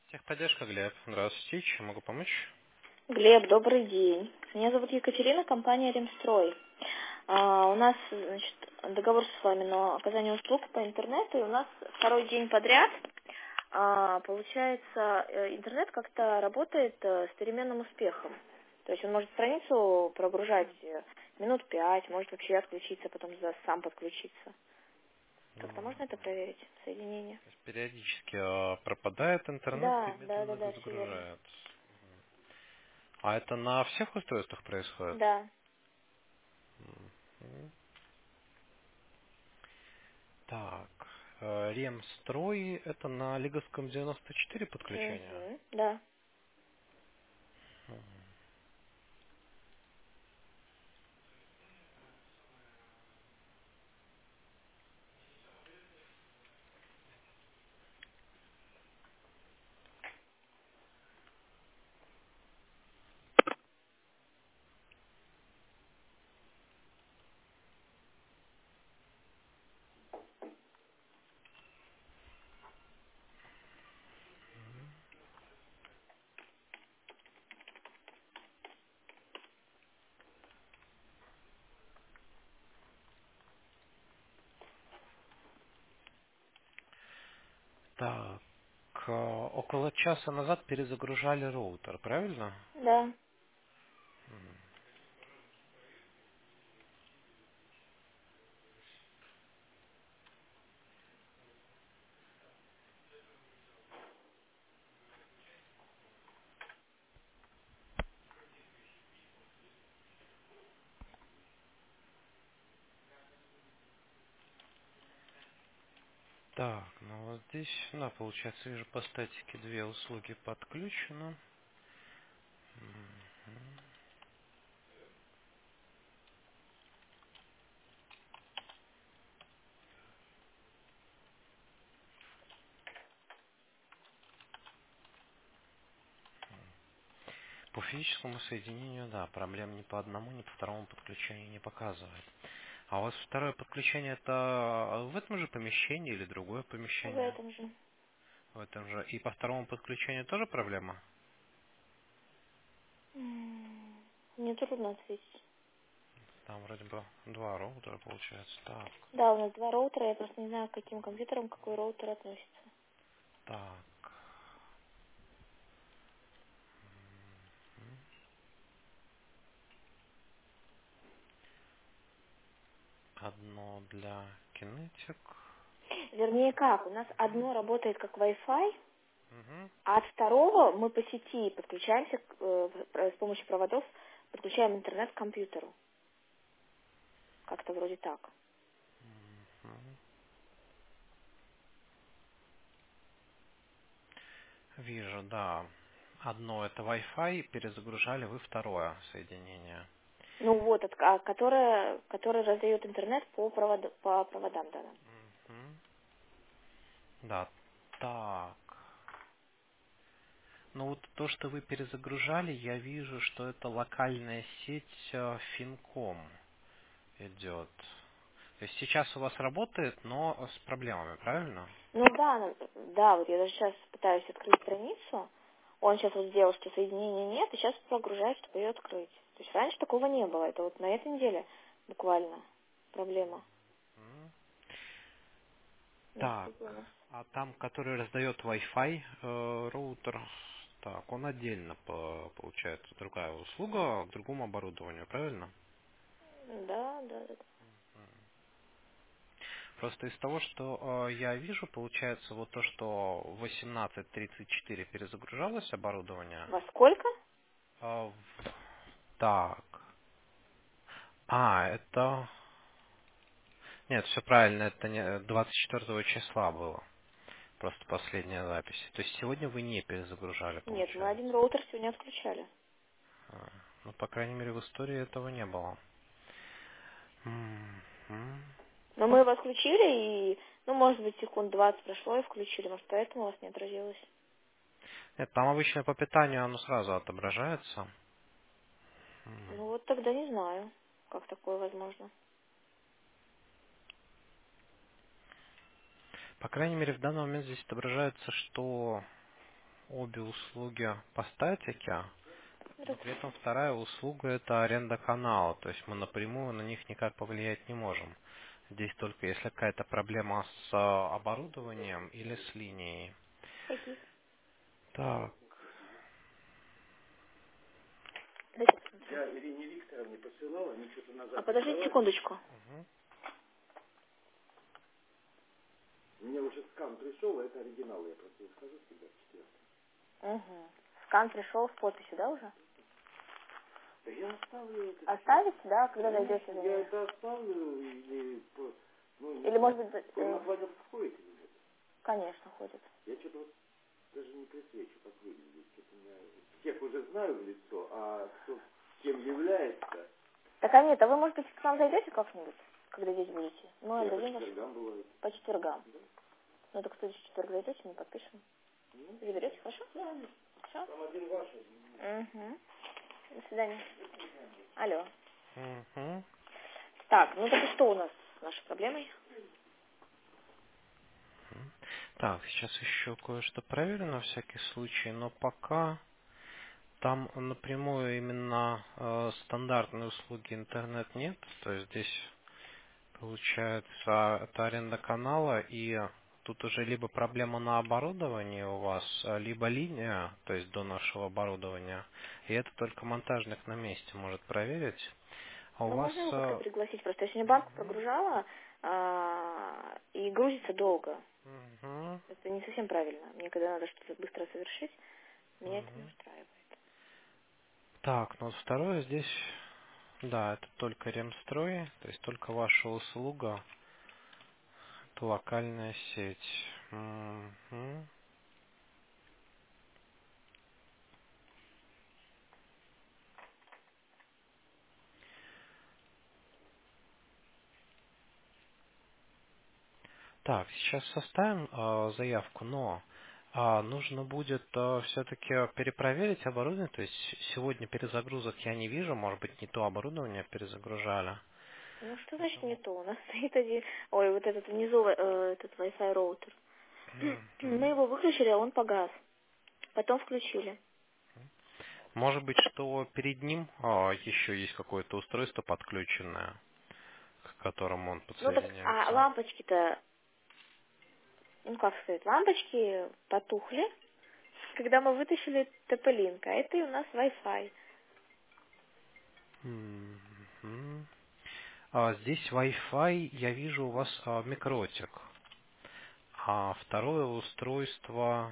Техподдержка, Глеб. Здравствуйте, чем могу помочь? Глеб, добрый день. Меня зовут Екатерина, компания «Ремстрой». У нас, значит, договор с вами на оказание услуг по интернету, и у нас второй день подряд, получается, интернет как-то работает с переменным успехом. То есть он может страницу прогружать минут 5, может вообще отключиться, потом сам подключиться. Как-то можно это проверить, соединение? То есть периодически пропадает интернет и Да, да, да, медленно да, все верно. загружает. А это на всех устройствах происходит? Да, Мгм. Так, Ремстрой это на Лиговском 94 подключение? да. Мгм. Так, около часа назад перезагружали роутер, правильно? Да. Мгм. Так, ну вот здесь, да, получается, вижу по статике две услуги подключено. Мгм. По физическому соединению, да, проблем ни по одному, ни по второму подключению не показывает. А у вас второе подключение это в этом же помещении или другое В помещение? этом же. В этом же. И по второму подключению тоже проблема? Мне трудно ответить. Там вроде бы два роутера получается. Так, Да, у нас два роутера, я просто не знаю, к каким компьютерам какой роутер относится. так. Одно для Kinetic. Вернее как, у нас одно работает как Wi-Fi, Угу. а от второго мы по сети подключаемся с помощью проводов, подключаем интернет к компьютеру. Как-то вроде так. Вижу, да. Одно это Wi-Fi, перезагружали вы второе соединение. Ну вот, которое раздает интернет по проводам, да. Мгм. Да, так. Ну вот то, что вы перезагружали, я вижу, что это локальная сеть Финком идет. То есть сейчас у вас работает, но с проблемами, правильно? Ну да, да, вот я даже сейчас пытаюсь открыть страницу. Он сейчас вот сделал, что соединения нет, и сейчас прогружает, чтобы ее открыть. То есть раньше такого не было. Это вот на этой неделе буквально проблема М. Так, наступила у нас. а там, который раздает Wi-Fi роутер, так, он отдельно получается другая услуга к другому оборудованию, правильно? Да, да, да. Просто из того, что я вижу, получается вот то, что в 18:34 перезагружалось оборудование. Во сколько? а, в- Так. Это... Нет, все правильно, это не 24 числа было. Просто последняя запись. То есть сегодня вы не перезагружали, Нет, мы один получается. роутер сегодня отключали. А, Ну, по крайней мере, в истории этого не было. Мгм. Но мы его отключили, и, ну, может быть, секунд 20 прошло и включили. Может, поэтому у вас не отразилось. Нет, там обычно по питанию оно сразу отображается. Ну вот тогда не знаю, как такое возможно. По крайней мере, в данный момент здесь отображается, что обе услуги по статике, но Здравствуйте. при этом вторая услуга это аренда канала, то есть мы напрямую на них никак повлиять не можем. Здесь только если какая-то проблема с оборудованием или с линией. Окей. Так. Дайте посмотрю. Я Ирине Викторовне посылал, они что-то А назад подождите присылали. секундочку. Мгм. Мне уже скан пришел, а это оригинал. Я просто скажу всегда в четверг. Угу. Скан пришел с подписью, да, уже? Да я оставлю это. Оставите, да, когда Конечно, зайдете за я ним? это оставлю или... Ну, не Или, знаю. может быть, Он на планер входит или нет? конечно, ходит. Я что-то вот даже не присвечу, как выглядит. Что-то у меня... Всех уже знаю в лицо, а кто кем является... Так, а нет, а вы, может быть, к нам зайдете как-нибудь, когда здесь будете? Мы Я по отдадим вас четвергам бывает. по четвергам. Да? Ну, так в следующий четверг зайдете, мы подпишем. Ну, Заберете, хорошо? Все? там один ваш. Угу. До свидания. Алло. Мгм. Так, ну так и что у нас с нашей проблемой? Так, сейчас еще кое-что проверю на всякий случай, но пока там напрямую именно стандартные услуги интернет нет, то есть здесь получается это аренда канала и тут уже либо проблема на оборудовании у вас, либо линия, то есть до нашего оборудования, и это только монтажник на месте может проверить. А у Ну, вас... можно его как-то пригласить, просто я сегодня банку прогружала, и грузится долго. Мгм. Это не совсем правильно. Мне когда надо что-то быстро совершить, меня это не Мгм. устраивает. Так, ну вот второе здесь, да, это только ремстрой, то есть только ваша услуга, это локальная сеть. Мгм. Так, сейчас составим заявку, но нужно будет все-таки перепроверить оборудование, то есть сегодня перезагрузок я не вижу, может быть не то оборудование перезагружали. Ну, что значит не Поэтому... то? У нас стоит один... Ой, вот этот внизу, этот Wi-Fi роутер. Мы Мгм. его выключили, а он погас. Потом включили. Может быть, что перед ним еще есть какое-то устройство подключенное, к которому он Ну, так, а подсоединяется. лампочки-то, ну, как сказать, лампочки потухли, когда мы вытащили TP-Link, а это и у нас Wi-Fi. Мгм. Здесь Wi-Fi, я вижу у вас микротик. А второе устройство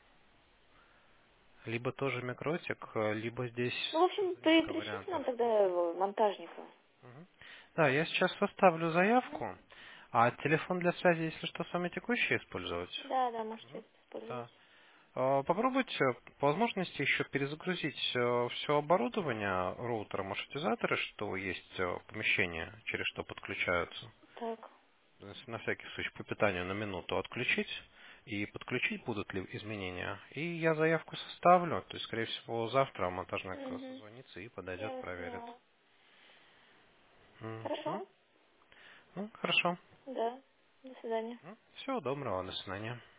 либо тоже микротик, либо здесь Ну, в общем, несколько пришлите нам вариантов. тогда монтажника. Мгм. Да, я сейчас составлю заявку. А телефон для связи, если что, с вами текущий использовать? Да, да, можете Мгм. это использовать. Да. Попробуйте по возможности еще перезагрузить все оборудование роутера, маршрутизаторы, что есть в помещении, через что подключаются. Так. То есть на всякий случай по питанию на минуту отключить и подключить будут ли изменения. И я заявку составлю, то есть, скорее всего, завтра монтажник Угу. созвонится и подойдет, Я вас проверит. поняла. Мгм. Хорошо? Ну, хорошо. Да. До свидания. Всего доброго, до свидания.